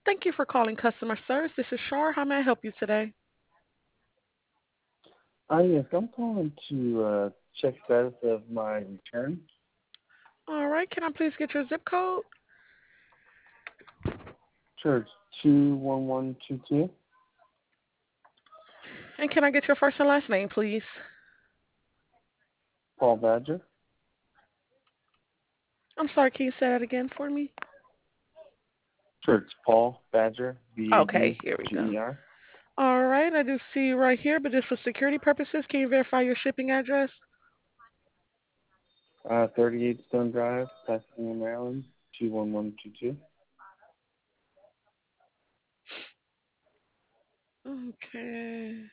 Thank you for calling customer service. This is Shar. How may I help you today? Yes, I'm calling to check status of my return. All right. Can I please get your zip code? Church 21122, And can I get your first and last name, please? Paul Badger. I'm sorry. Can you say that again for me? Church Paul Badger, Okay. Here we go. Badger. All right. I do see you right here, but just for security purposes, can you verify your shipping address? 38 Stone Drive, Pasadena, Maryland 21122. Okay.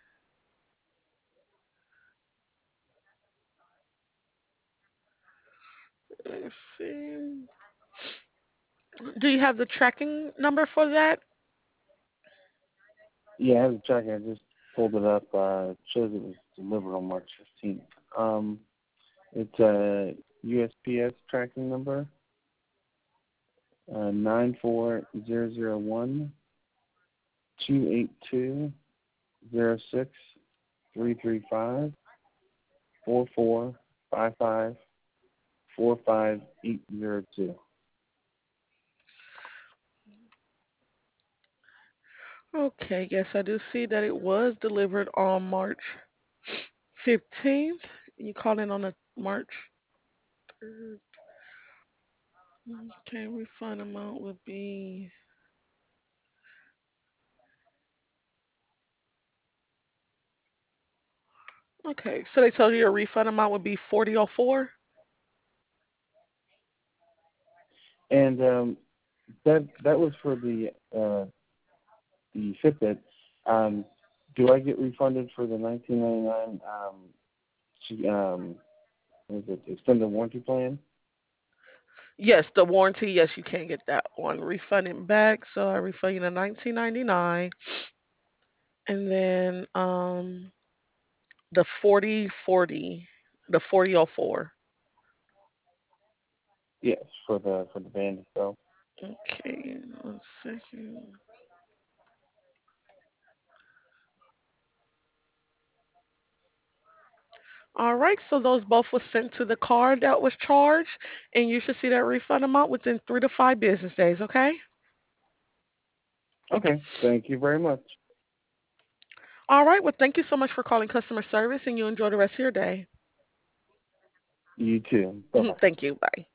Let's see. Do you have the tracking number for that? Yeah, I have the tracking. I just pulled it up. It shows it was delivered on March 15th. It's a USPS tracking number 94001 282 06 335 4455 45802. Okay. Yes, I do see that it was delivered on March 15th. You called in on the March 3rd. Okay, refund amount would be okay. So they told you your refund amount would be 4004. And that was for the Fitbit. Um, do I get refunded for the 1999 what is it, extended warranty plan? Yes, the warranty. Yes, you can't get that one refunded back. So I refund you the 1999, and then the 4040, the 4004. Yes, for the band itself. Okay, 1 second. All right, so those both were sent to the card that was charged, and you should see that refund amount within 3 to 5 business days. Okay. Okay, thank you very much. All right. Well, thank you so much for calling customer service, and you enjoy the rest of your day. You too. Bye bye. Thank you. Bye.